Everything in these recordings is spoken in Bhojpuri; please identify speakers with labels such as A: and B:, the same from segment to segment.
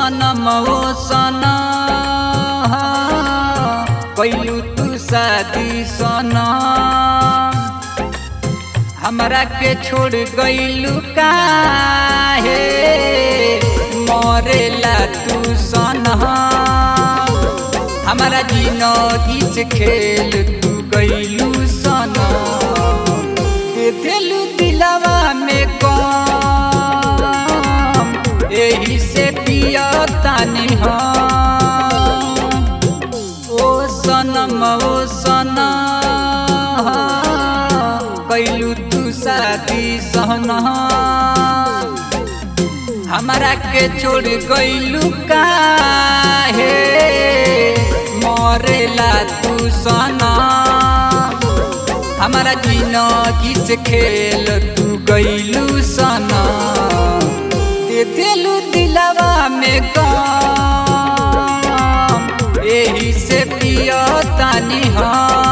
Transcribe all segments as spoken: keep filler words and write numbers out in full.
A: सनम ओ सनम कैलू तू शादी सनम हमरा के छोड़ गइलू काहे मरेला तू सनम हमारा जिंदगी से खेल तू गइलू सनम दे देलू दिलवा में गम एही से पिया तानी हम ओ सनम ओ सनम कैलू तू शादी सनम हमरा के छोड़ गइलू काहे मरेला तू सनम हमारा जिंदगी से खेल तू गइलू सनम दे देलू दिलवा में गम एही से पिया तानी हम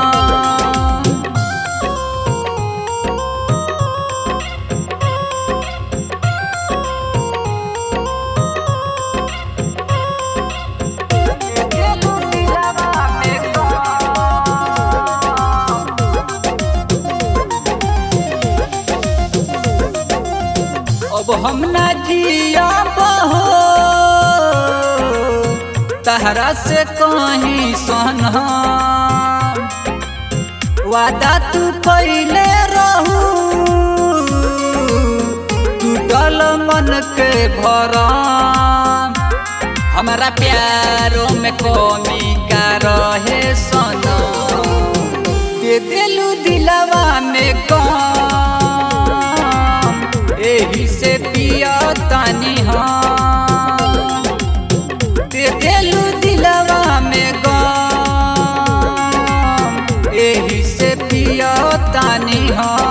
A: अब हम ना जियब हो तहरा से कहीं सनम वादा तू पहले रहू टूटल मन के भरम हमारा प्यारों में कमी का रहे सनम दे देलू दिलवा में गम एही से पिया तानी हम दे देलू दिलवा में गम एही से पिया तानी हम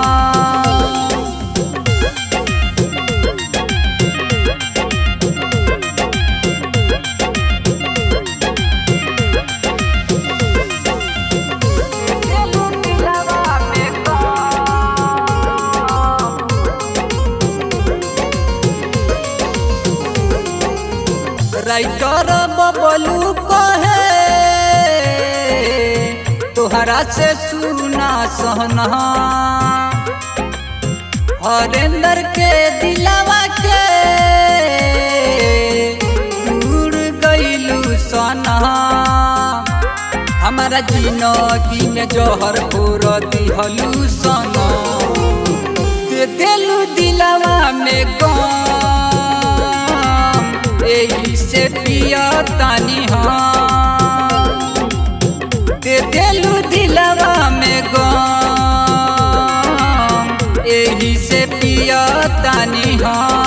A: राइटर बबलू कहे तोहरा से सुना सहना हरेंद्र के दिलवा के दूर गइलू सनम हमारा जिंदगी में जहर घोर दिहलू सनम दे देलू दिलवा में गम एही से पिया तानी हम दे देलू दिलवा में गम एही से पिया तानी हम।